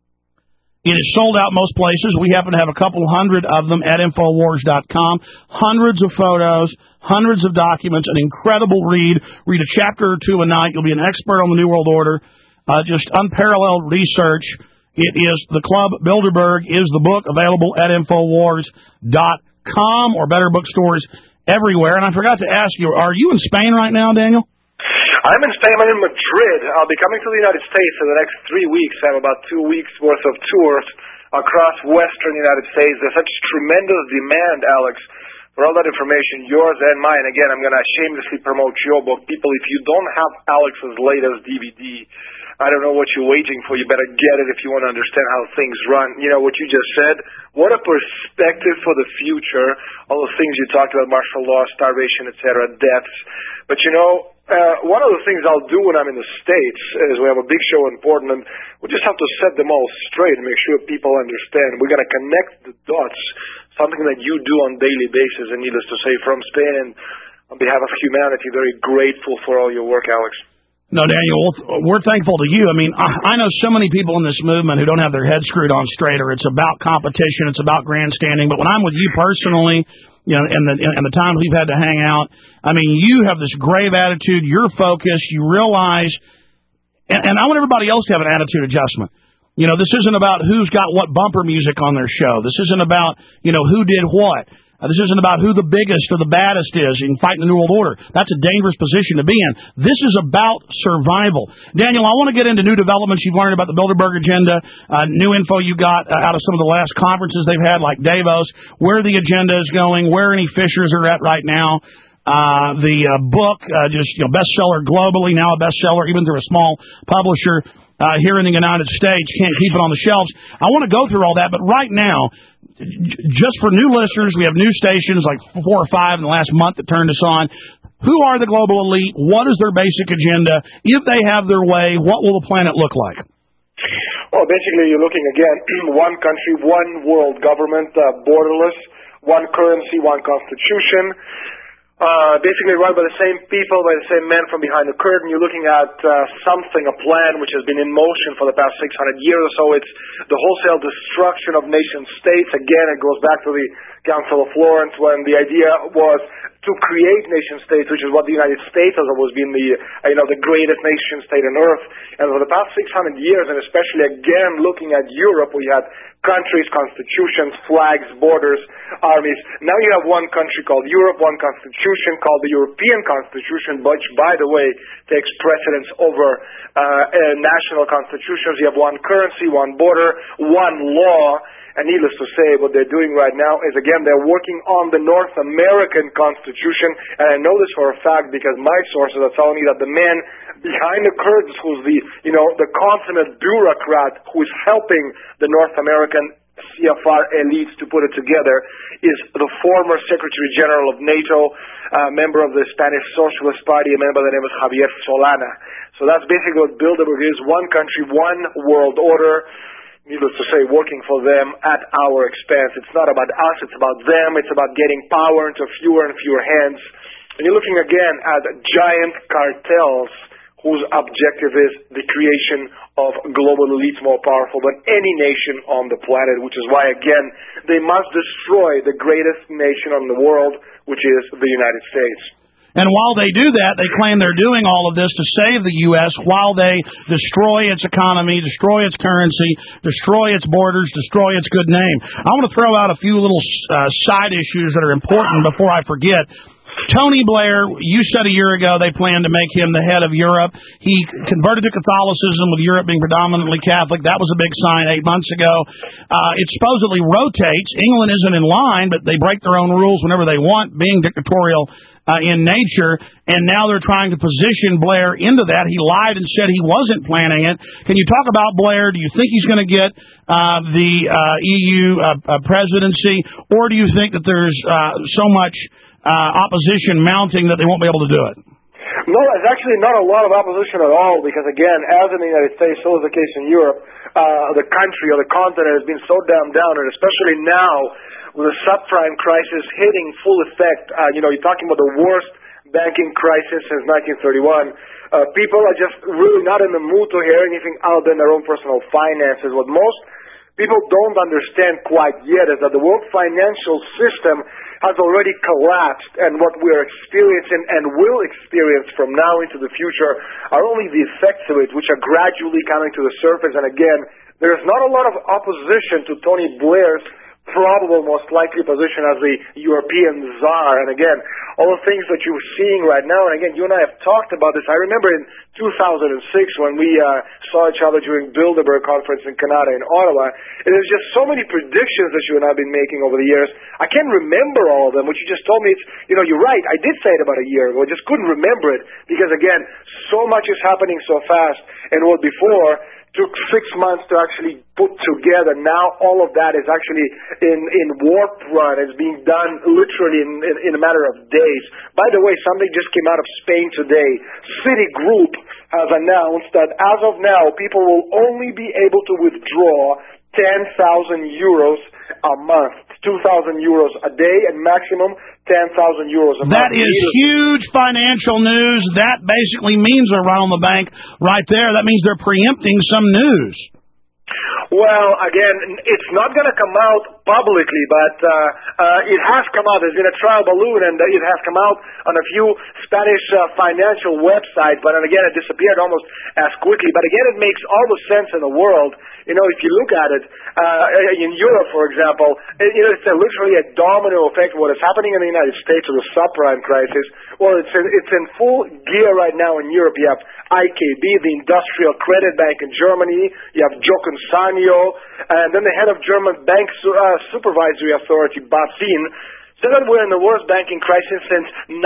Speaker 1: It is sold out most places. We happen to have a couple hundred of them at Infowars.com. Hundreds of photos, hundreds of documents, an incredible read. Read a chapter or two a night. You'll be an expert on the New World Order. Just unparalleled research. It is the Club Bilderberg is the book available at Infowars.com or better bookstores everywhere. And I forgot to ask you, are you in Spain right now, Daniel?
Speaker 16: I'm in Spain. I'm in Madrid. I'll be coming to the United States in the next 3 weeks. I have about 2 weeks' worth of tours across western United States. There's such tremendous demand, Alex, for all that information, yours and mine. Again, I'm going to shamelessly promote your book. People, if you don't have Alex's latest DVD, I don't know what you're waiting for. You better get it if you want to understand how things run. You know, what you just said, what a perspective for the future. All the things you talked about, martial law, starvation, etc., deaths. But, you know, one of the things I'll do when I'm in the States is we have a big show in Portland. We just have to set them all straight and make sure people understand. We got to connect the dots, something that you do on a daily basis. And needless to say, from Spain and on behalf of humanity, very grateful for all your work, Alex.
Speaker 1: No, Daniel, we're thankful to you. I mean, I know so many people in this movement who don't have their heads screwed on straight, or it's about competition, it's about grandstanding. But when I'm with you personally, you know, and the times we've had to hang out, I mean, you have this grave attitude, you're focused, you realize, and I want everybody else to have an attitude adjustment. You know, this isn't about who's got what bumper music on their show. This isn't about, you know, who did what. This isn't about who the biggest or the baddest is in fighting the New World Order. That's a dangerous position to be in. This is about survival. Daniel, I want to get into new developments you've learned about the Bilderberg agenda, new info you got out of some of the last conferences they've had, like Davos, where the agenda is going, where any fissures are at right now. The book, just, you know, bestseller globally, now a bestseller even through a small publisher here in the United States. Can't keep it on the shelves. I want to go through all that, but right now, just for new listeners, we have new stations, like 4 or 5 in the last month that turned us on. Who are the global elite? What is their basic agenda? If they have their way, what will the planet look like?
Speaker 16: Well, basically, you're looking, again, one country, one world government, borderless, one currency, one constitution. Basically run by the same people, by the same men from behind the curtain. You're looking at a plan which has been in motion for the past 600 years or so. It's the wholesale destruction of nation states. Again, it goes back to the Council of Florence when the idea was to create nation states, which is what the United States has always been the greatest nation state on earth. And for the past 600 years, and especially again looking at Europe, we had countries, constitutions, flags, borders, armies. Now you have one country called Europe, one constitution called the European Constitution, which, by the way, takes precedence over national constitutions. You have one currency, one border, one law. And needless to say, what they're doing right now is, again, they're working on the North American Constitution. And I know this for a fact because my sources are telling me that the man behind the curtains, who's the consummate bureaucrat who is helping the North American CFR elites to put it together, is the former Secretary General of NATO, member of the Spanish Socialist Party, a man by the name of Javier Solana. So that's basically what Bilderberg is: one country, one world order. Needless to say, working for them at our expense. It's not about us, it's about them. It's about getting power into fewer and fewer hands. And you're looking again at giant cartels whose objective is the creation of global elites more powerful than any nation on the planet, which is why, again, they must destroy the greatest nation on the world, which is the United States.
Speaker 1: And while they do that, they claim they're doing all of this to save the U.S. while they destroy its economy, destroy its currency, destroy its borders, destroy its good name. I want to throw out a few little side issues that are important before I forget. Tony Blair, you said a year ago they planned to make him the head of Europe. He converted to Catholicism, with Europe being predominantly Catholic. That was a big sign 8 months ago. It supposedly rotates. England isn't in line, but they break their own rules whenever they want, being dictatorial in nature, and now they're trying to position Blair into that. He lied and said he wasn't planning it. Can you talk about Blair? Do you think he's going to get the EU presidency, or do you think that there's so much opposition mounting that they won't be able to do it?
Speaker 16: No, there's actually not a lot of opposition at all, because again, as in the United States, so is the case in Europe, the country or the continent has been so dumbed down, and especially now with the subprime crisis hitting full effect. You're talking about the worst banking crisis since 1931. People are just really not in the mood to hear anything other than their own personal finances. What most people don't understand quite yet is that the world financial system has already collapsed, and what we're experiencing and will experience from now into the future are only the effects of it, which are gradually coming to the surface. And again, there's not a lot of opposition to Tony Blair's probable most likely position as the European czar. And again, all the things that you're seeing right now, and again, you and I have talked about this. I remember in 2006 when we saw each other during Bilderberg conference in Canada in Ottawa, and there's just so many predictions that you and I have been making over the years. I can't remember all of them, which you just told me. You're right, I did say it about a year ago. I just couldn't remember it because, again, so much is happening so fast, and what before took 6 months to actually put together. Now all of that is actually in warp run. It's being done literally in a matter of days. By the way, something just came out of Spain today. Citigroup has announced that as of now, people will only be able to withdraw 10,000 euros a month, 2,000 euros a day, and maximum 10,000 euros a month.
Speaker 1: That is huge financial news. That basically means they're right on the bank right there. That means they're preempting some news.
Speaker 16: Well, again, it's not going to come out publicly, but it has come out. There's been a trial balloon, and it has come out on a few Spanish financial websites, but again, it disappeared almost as quickly. But again, it makes all the sense in the world. If you look at it, in Europe, for example, it's literally a domino effect. What is happening in the United States with the subprime crisis, well, it's in full gear right now in Europe. You have IKB, the Industrial Credit Bank in Germany. You have Jochen Sanyo, and then the head of German Bank Supervisory Authority, BaFin, said that we're in the worst banking crisis since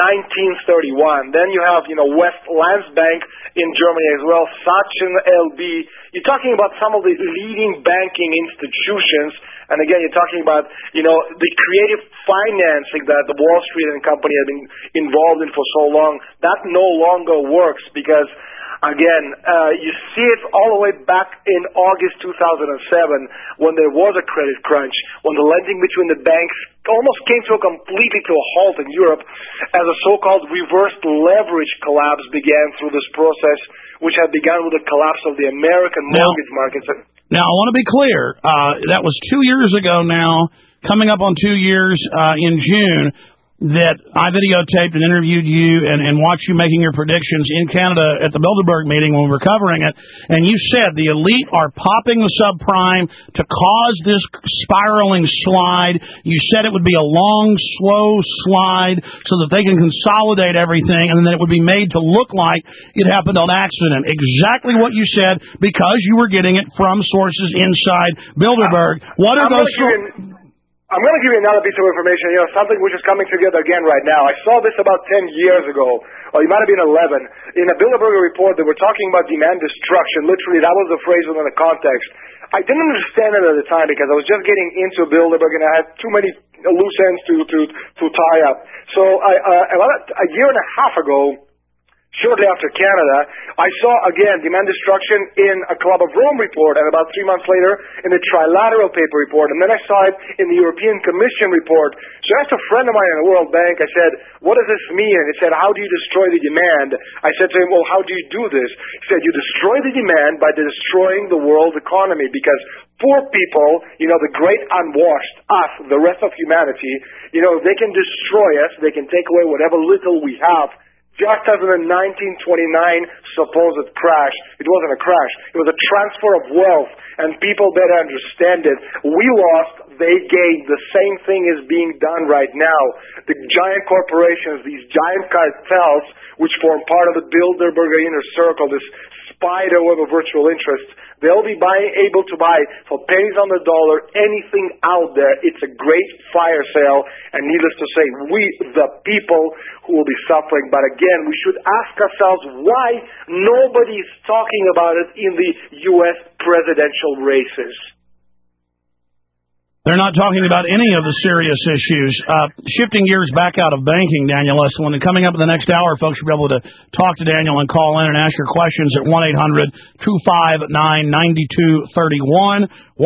Speaker 16: 1931. Then you have, Westlandsbank in Germany as well, Sachsen LB. You're talking about some of the leading banking institutions, and again, you're talking about, the creative financing that the Wall Street and company have been involved in for so long. That no longer works because, again, you see it all the way back in August 2007 when there was a credit crunch, when the lending between the banks almost came to a halt in Europe as a so-called reverse leverage collapse began through this process, which had begun with the collapse of the American mortgage markets.
Speaker 1: Now, I want to be clear. That was 2 years ago now, coming up on 2 years in June. that I videotaped and interviewed you and watched you making your predictions in Canada at the Bilderberg meeting when we were covering it, and you said the elite are popping the subprime to cause this spiraling slide. You said it would be a long, slow slide so that they can consolidate everything, and then it would be made to look like it happened on accident. Exactly what you said, because you were getting it from sources inside Bilderberg. What are those
Speaker 16: I'm going to give you another piece of information, something which is coming together again right now. I saw this about 10 years ago, or it might have been 11. In a Bilderberg report, they were talking about demand destruction. Literally, that was the phrase within the context. I didn't understand it at the time because I was just getting into Bilderberg and I had too many loose ends to tie up. So about a year and a half ago, shortly after Canada, I saw, again, demand destruction in a Club of Rome report, and about 3 months later in the Trilateral paper report, and then I saw it in the European Commission report. So I asked a friend of mine in the World Bank, I said, what does this mean? And he said, how do you destroy the demand? I said to him, well, how do you do this? He said, you destroy the demand by destroying the world economy, because poor people, the great unwashed, us, the rest of humanity, they can destroy us, they can take away whatever little we have. Just as in the 1929 supposed crash, it wasn't a crash, it was a transfer of wealth, and people better understand it. We lost, they gained. The same thing is being done right now. The giant corporations, these giant cartels, which form part of the Bilderberger inner circle, this spider web of virtual interests, they'll be able to buy for pennies on the dollar anything out there. It's a great fire sale, and needless to say, we, the people, who will be suffering. But again, we should ask ourselves why nobody's talking about it in the U.S. presidential races.
Speaker 1: They're not talking about any of the serious issues. Shifting gears back out of banking, Daniel Estulin, and coming up in the next hour, folks will be able to talk to Daniel and call in and ask your questions at 1-800-259-9231,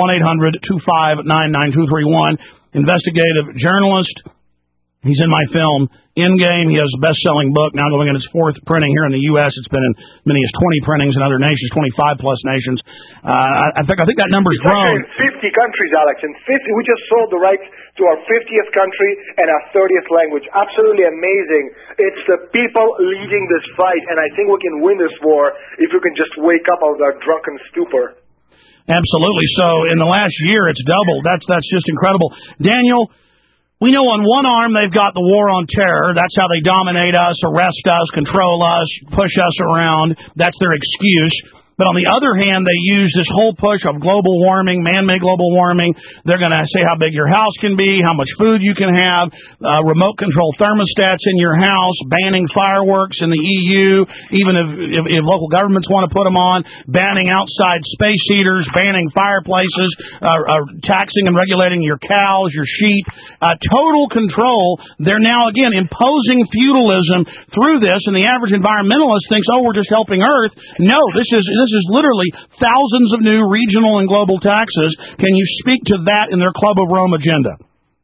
Speaker 1: 1-800-259-9231. Investigative journalist. He's in my film, Endgame. He has a best-selling book now going in its 4th printing here in the U.S. It's been in many as 20 printings in other nations, 25-plus nations. I think that number's grown.
Speaker 16: In 50 countries, Alex. In 50, we just sold the rights to our 50th country and our 30th language. Absolutely amazing. It's the people leading this fight, and I think we can win this war if we can just wake up out of our drunken stupor.
Speaker 1: Absolutely. So in the last year, it's doubled. That's just incredible. Daniel, we know on one arm they've got the war on terror. That's how they dominate us, arrest us, control us, push us around. That's their excuse. But on the other hand, they use this whole push of global warming, man-made global warming. They're going to say how big your house can be, how much food you can have, remote control thermostats in your house, banning fireworks in the EU, even if local governments want to put them on, banning outside space heaters, banning fireplaces, taxing and regulating your cows, your sheep. Total control. They're now, again, imposing feudalism through this, and the average environmentalist thinks, oh, we're just helping Earth. No, this is literally thousands of new regional and global taxes. Can you speak to that in their Club of Rome agenda?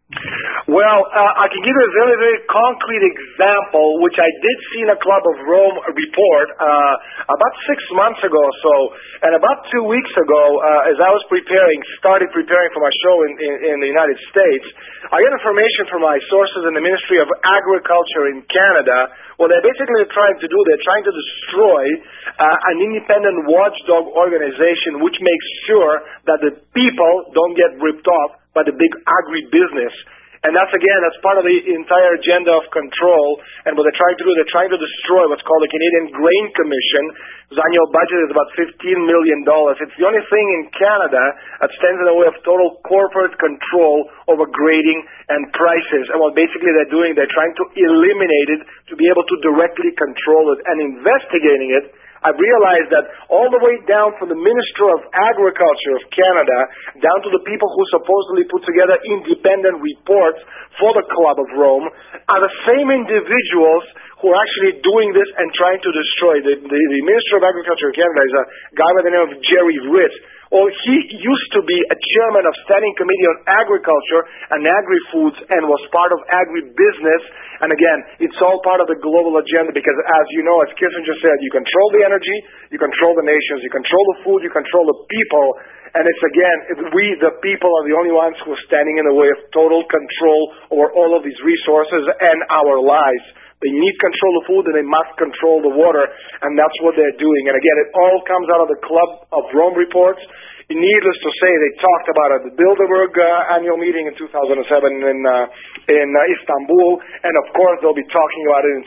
Speaker 16: Well, I can give you a very, very concrete example, which I did see in a Club of Rome report about 6 months ago or so. And about 2 weeks ago, as I was started preparing for my show in the United States, I got information from my sources in the Ministry of Agriculture in Canada. What they're basically trying to do, they're trying to destroy an independent watchdog organization which makes sure that the people don't get ripped off by the big agribusiness. And that's part of the entire agenda of control. And what they're trying to do, they're trying to destroy what's called the Canadian Grain Commission, whose annual budget is about $15 million. It's the only thing in Canada that stands in the way of total corporate control over grading and prices. And what basically they're doing, they're trying to eliminate it to be able to directly control it. And investigating it, I realized that all the way down from the Minister of Agriculture of Canada down to the people who supposedly put together independent reports for the Club of Rome are the same individuals who are actually doing this and trying to destroy. The Minister of Agriculture of Canada is a guy by the name of Jerry Ritt. Well, he used to be a chairman of Standing Committee on Agriculture and Agri-Foods and was part of agribusiness. And again, it's all part of the global agenda because, as you know, as Kissinger said, you control the energy, you control the nations, you control the food, you control the people. And it's, again, we, the people, are the only ones who are standing in the way of total control over all of these resources and our lives. They need control of food, and they must control the water, and that's what they're doing. And again, it all comes out of the Club of Rome reports. Needless to say, they talked about it at the Bilderberg annual meeting in 2007 in Istanbul, and of course they'll be talking about it in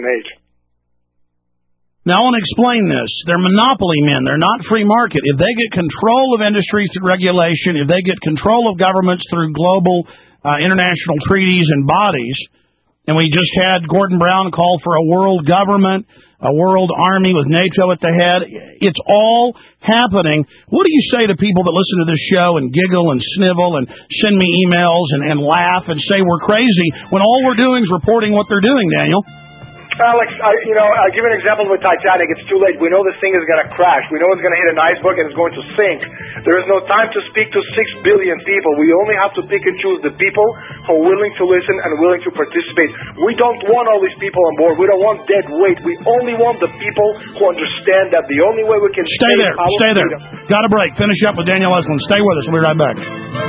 Speaker 16: 2008.
Speaker 1: Now I want to explain this. They're monopoly men. They're not free market. If they get control of industries through regulation, if they get control of governments through global international treaties and bodies, and we just had Gordon Brown call for a world government, a world army with NATO at the head. It's all happening. What do you say to people that listen to this show and giggle and snivel and send me emails and laugh and say we're crazy when all we're doing is reporting what they're doing, Daniel?
Speaker 16: Alex, I'll give an example with Titanic. It's too late. We know this thing is going to crash. We know it's going to hit an iceberg and it's going to sink. There is no time to speak to 6 billion people. We only have to pick and choose the people who are willing to listen and willing to participate. We don't want all these people on board. We don't want dead weight. We only want the people who understand that the only way we can
Speaker 1: stay there. Got a break. Finish up with Daniel Eslin. Stay with us. We'll be right back.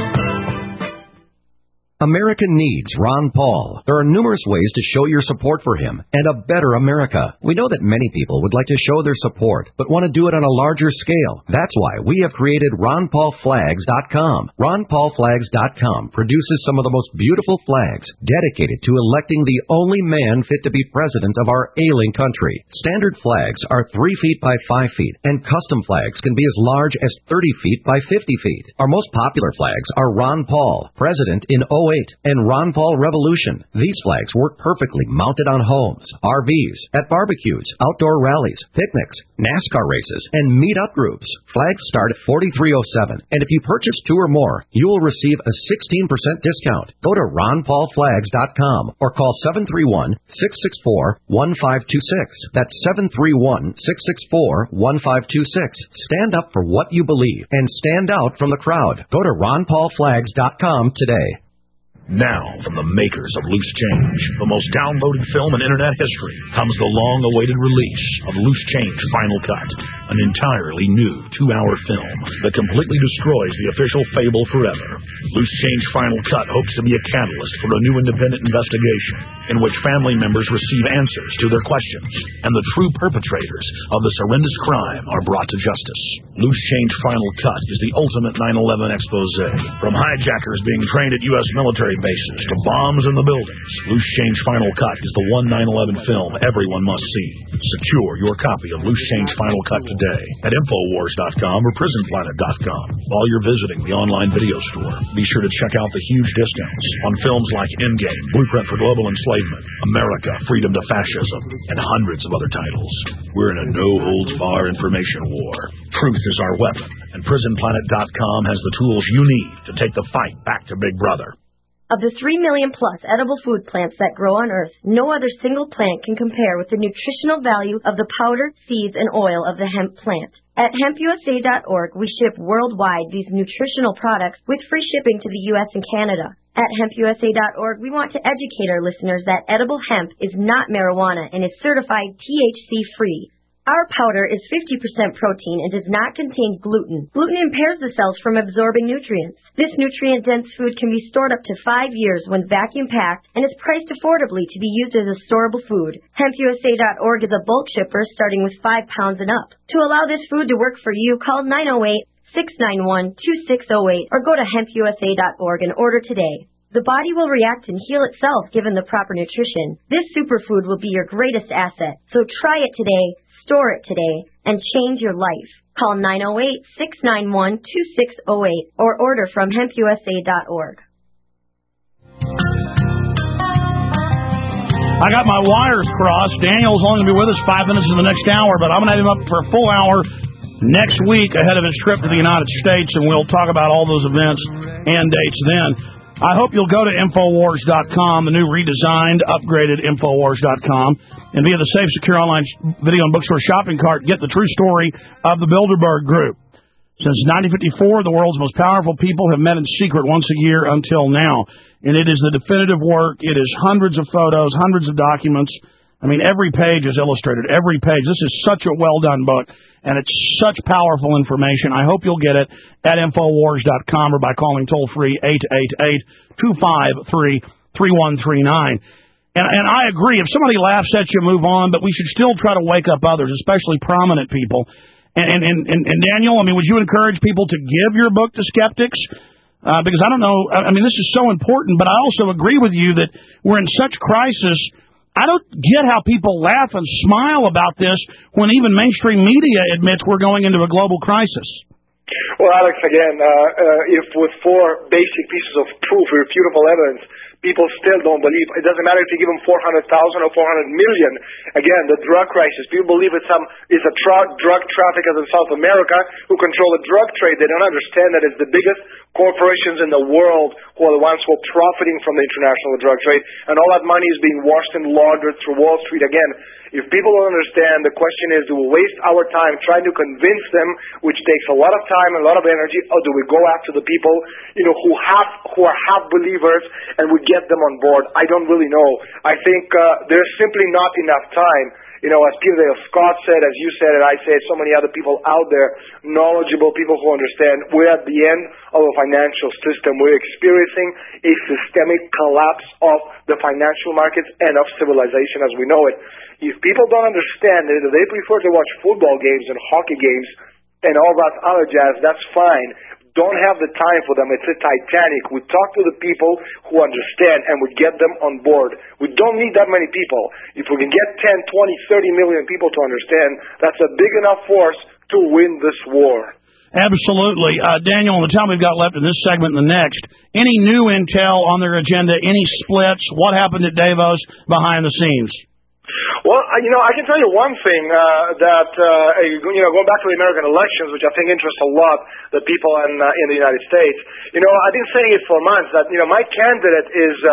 Speaker 13: America needs Ron Paul. There are numerous ways to show your support for him and a better America. We know that many people would like to show their support, but want to do it on a larger scale. That's why we have created RonPaulFlags.com. RonPaulFlags.com produces some of the most beautiful flags dedicated to electing the only man fit to be president of our ailing country. Standard flags are 3 feet by 5 feet, and custom flags can be as large as 30 feet by 50 feet. Our most popular flags are Ron Paul, President in 08, and Ron Paul Revolution. These flags work perfectly mounted on homes, RVs, at barbecues, outdoor rallies, picnics, NASCAR races, and meet-up groups. Flags start at $43.07, and if you purchase 2 or more, you will receive a 16% discount. Go to RonPaulFlags.com or call 731-664-1526. That's 731-664-1526. Stand up for what you believe and stand out from the crowd. Go to RonPaulFlags.com today.
Speaker 3: Now, from the makers of Loose Change, the most downloaded film in Internet history, comes the long-awaited release of Loose Change Final Cut, an entirely new 2-hour film that completely destroys the official fable forever. Loose Change Final Cut hopes to be a catalyst for a new independent investigation in which family members receive answers to their questions, and the true perpetrators of this horrendous crime are brought to justice. Loose Change Final Cut is the ultimate 9/11 expose. From hijackers being trained at U.S. military bases to bombs in the buildings, Loose Change Final Cut is the one 9/11 film everyone must see. Secure your copy of Loose Change Final Cut today at Infowars.com or PrisonPlanet.com. While you're visiting the online video store, be sure to check out the huge discounts on films like Endgame, Blueprint for Global Enslavement, America, Freedom to Fascism, and hundreds of other titles. We're in a no-holds-barred information war. Truth is our weapon, and PrisonPlanet.com has the tools you need to take the fight back to Big Brother.
Speaker 17: Of the 3 million plus edible food plants that grow on Earth, no other single plant can compare with the nutritional value of the powder, seeds, and oil of the hemp plant. At HempUSA.org, we ship worldwide these nutritional products with free shipping to the U.S. and Canada. At HempUSA.org, we want to educate our listeners that edible hemp is not marijuana and is certified THC-free. Our powder is 50% protein and does not contain gluten. Gluten impairs the cells from absorbing nutrients. This nutrient-dense food can be stored up to 5 years when vacuum-packed and is priced affordably to be used as a storable food. HempUSA.org is a bulk shipper starting with 5 pounds and up. To allow this food to work for you, call 908-691-2608 or go to HempUSA.org and order today. The body will react and heal itself given the proper nutrition. This superfood will be your greatest asset. So try it today, store it today, and change your life. Call 908-691-2608 or order from HempUSA.org.
Speaker 1: I got my wires crossed. Daniel's only going to be with us 5 minutes in the next hour, but I'm going to have him up for a full hour next week ahead of his trip to the United States, and we'll talk about all those events and dates then. I hope you'll go to Infowars.com, the new redesigned, upgraded Infowars.com, and via the safe, secure online video and bookstore shopping cart, get the true story of the Bilderberg Group. Since 1954, the world's most powerful people have met in secret once a year until now. And it is the definitive work. It is hundreds of photos, hundreds of documents, I mean, every page is illustrated. Every page. This is such a well-done book, and it's such powerful information. I hope you'll get it at Infowars.com or by calling toll-free 888-253-3139. And I agree. If somebody laughs at you, move on, but we should still try to wake up others, especially prominent people. And Daniel, I mean, would you encourage people to give your book to skeptics? Because I don't know. I mean, this is so important, but I also agree with you that we're in such crisis. I don't get how people laugh and smile about this when even mainstream media admits we're going into a global crisis.
Speaker 16: Well, Alex, again, if with 4 basic pieces of proof, irrefutable evidence, people still don't believe. It doesn't matter if you give them 400,000 or 400 million. Again, the drug crisis. People believe it's a drug traffickers in South America who control the drug trade. They don't understand that it's the biggest corporations in the world who are the ones who are profiting from the international drug trade, and all that money is being washed and laundered through Wall Street. Again, if people don't understand, the question is, do we waste our time trying to convince them, which takes a lot of time and a lot of energy, or do we go after the people, who are half believers and we get them on board? I don't really know. I think there's simply not enough time. As Peter Dale Scott said, as you said, and I said, so many other people out there, knowledgeable people who understand, we're at the end of a financial system. We're experiencing a systemic collapse of the financial markets and of civilization as we know it. If people don't understand it, if they prefer to watch football games and hockey games and all that other jazz, that's fine. Don't have the time for them. It's a Titanic. We talk to the people who understand and we get them on board. We don't need that many people. If we can get 10, 20, 30 million people to understand, that's a big enough force to win this war.
Speaker 1: Absolutely. Daniel, in the time we've got left in this segment and the next, any new intel on their agenda, any splits, what happened at Davos behind the scenes?
Speaker 16: Well, I can tell you one thing, that going back to the American elections, which I think interests a lot the people in the United States. I've been saying it for months that my candidate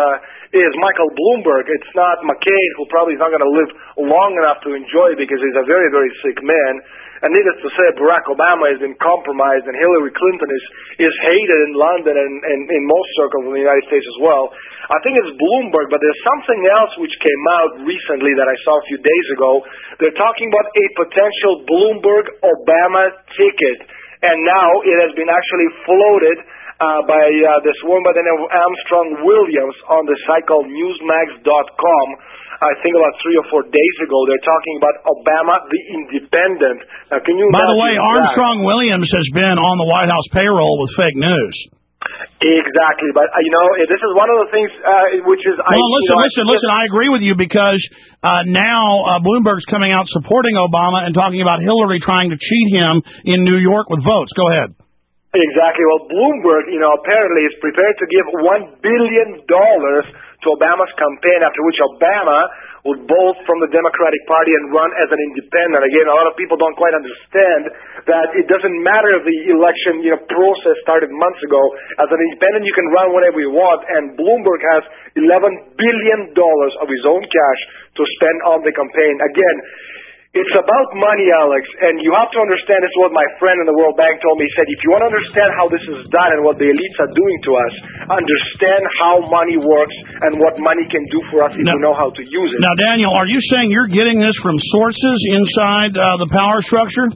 Speaker 16: is Michael Bloomberg. It's not McCain, who probably is not going to live long enough to enjoy it because he's a very, very sick man. And needless to say, Barack Obama has been compromised, and Hillary Clinton is hated in London and in most circles in the United States as well. I think it's Bloomberg, but there's something else which came out recently that I saw a few days ago. They're talking about a potential Bloomberg-Obama ticket, and now it has been actually floated by this woman by the name of Armstrong Williams on the site called Newsmax.com. I think about 3 or 4 days ago, they're talking about Obama the Independent. Now, can you?
Speaker 1: By the way, Armstrong Williams has been on the White House payroll with fake news.
Speaker 16: Exactly, but this is one of the things which is.
Speaker 1: Listen. I agree with you because now Bloomberg's coming out supporting Obama and talking about Hillary trying to cheat him in New York with votes. Go ahead.
Speaker 16: Exactly. Well, Bloomberg, apparently is prepared to give $1 billion to Obama's campaign, after which Obama would bolt from the Democratic Party and run as an independent. Again, a lot of people don't quite understand that it doesn't matter if the election process started months ago. As an independent, you can run whenever you want, and Bloomberg has $11 billion of his own cash to spend on the campaign. Again, it's about money, Alex, and you have to understand, this is what my friend in the World Bank told me. He said, if you want to understand how this is done and what the elites are doing to us, understand how money works and what money can do for us if you know how to use it.
Speaker 1: Now, Daniel, are you saying you're getting this from sources inside the power structure?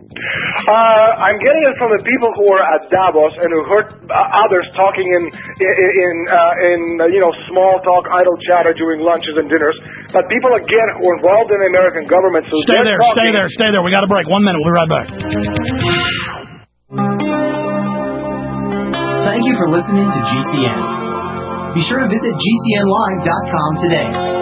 Speaker 16: I'm getting it from the people who are at Davos and who heard others talking in small talk, idle chatter during lunches and dinners. But people again who are involved in the American government. So
Speaker 1: stay there. We got a break. 1 minute. We'll be right back.
Speaker 18: Thank you for listening to GCN. Be sure to visit GCNlive.com today.